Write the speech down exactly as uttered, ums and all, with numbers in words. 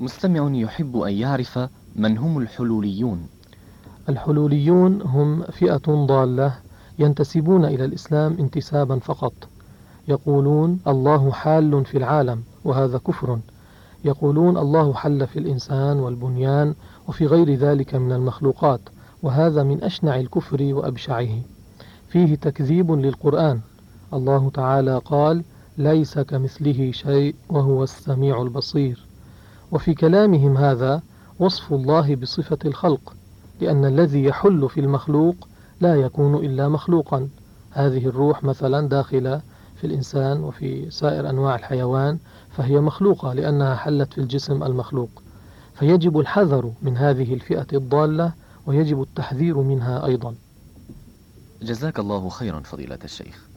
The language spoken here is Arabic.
مستمع يحب أن يعرف من هم الحلوليون. الحلوليون هم فئة ضالة ينتسبون إلى الإسلام انتسابا فقط. يقولون الله حال في العالم، وهذا كفر. يقولون الله حل في الإنسان والبنيان وفي غير ذلك من المخلوقات، وهذا من أشنع الكفر وأبشعه. فيه تكذيب للقرآن. الله تعالى قال: ليس كمثله شيء وهو السميع البصير. وفي كلامهم هذا وصف الله بصفة الخلق، لأن الذي يحل في المخلوق لا يكون إلا مخلوقا. هذه الروح مثلا داخلة في الإنسان وفي سائر أنواع الحيوان، فهي مخلوقة لأنها حلت في الجسم المخلوق. فيجب الحذر من هذه الفئة الضالة، ويجب التحذير منها أيضا. جزاك الله خيرا فضيلة الشيخ.